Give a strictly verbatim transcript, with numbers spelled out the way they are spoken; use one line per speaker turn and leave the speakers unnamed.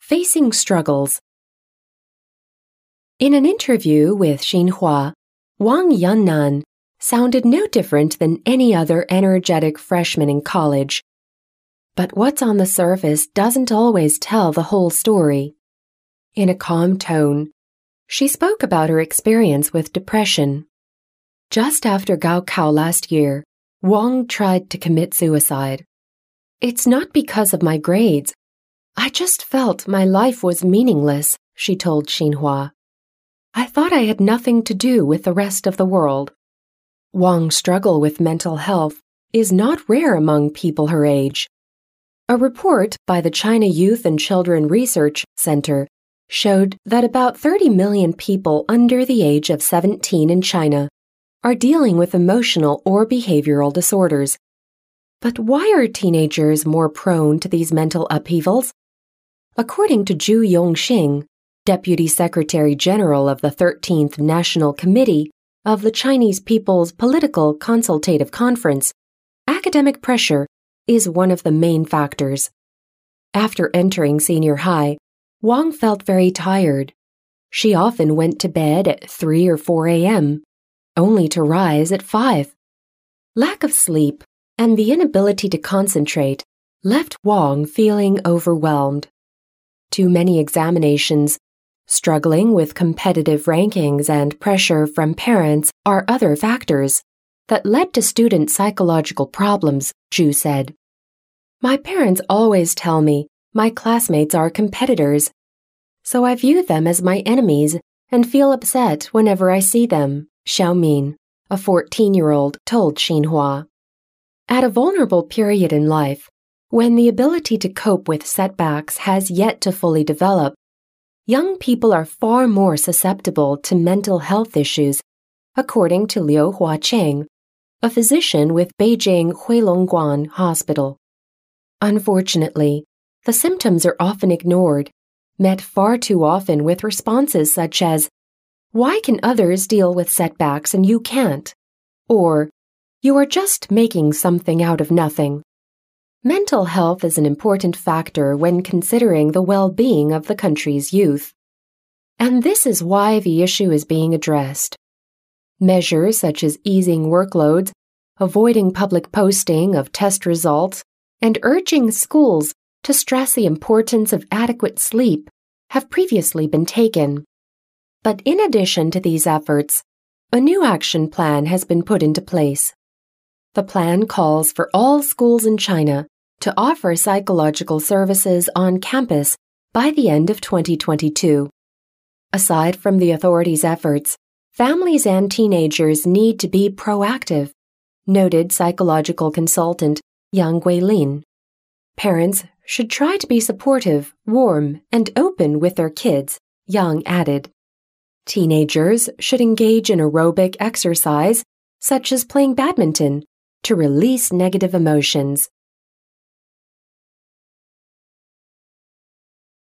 Facing Struggles. In an interview with Xinhua, Wang Yannan sounded no different than any other energetic freshman in college. But what's on the surface doesn't always tell the whole story. In a calm tone, she spoke about her experience with depression. Just after Gaokao last year, Wang tried to commit suicide. "It's not because of my grades. I just felt my life was meaningless," she told Xinhua. "I thought I had nothing to do with the rest of the world." Wang's struggle with mental health is not rare among people her age. A report by the China Youth and Children Research Center showed that about thirty million people under the age of seventeen in China are dealing with emotional or behavioral disorders. But why are teenagers more prone to these mental upheavals? According to Zhu Yongxing, Deputy Secretary General of the thirteenth National Committee of the Chinese People's Political Consultative Conference, academic pressure is one of the main factors. After entering senior high, Wang felt very tired. She often went to bed at three or four a m, only to rise at five. Lack of sleep and the inability to concentrate left Wang feeling overwhelmed. Too many examinations, struggling with competitive rankings and pressure from parents are other factors that led to student psychological problems, Zhu said. "My parents always tell me my classmates are competitors, so I view them as my enemies and feel upset whenever I see them," Xiaomin, a fourteen-year-old, told Xinhua. At a vulnerable period in life, when the ability to cope with setbacks has yet to fully develop, young people are far more susceptible to mental health issues, according to Liu Huacheng, a physician with Beijing Huilongguan Hospital. Unfortunately, the symptoms are often ignored, met far too often with responses such as, "Why can others deal with setbacks and you can't?" Or, "You are just making something out of nothing." Mental health is an important factor when considering the well-being of the country's youth. And this is why the issue is being addressed. Measures such as easing workloads, avoiding public posting of test results, and urging schools to stress the importance of adequate sleep have previously been taken. But in addition to these efforts, a new action plan has been put into place. The plan calls for all schools in China to offer psychological services on campus by the end of twenty twenty-two. Aside from the authorities' efforts, families and teenagers need to be proactive, noted psychological consultant Yang Guilin. Parents should try to be supportive, warm, and open with their kids, Yang added. Teenagers should engage in aerobic exercise, such as playing badminton, to release negative emotions.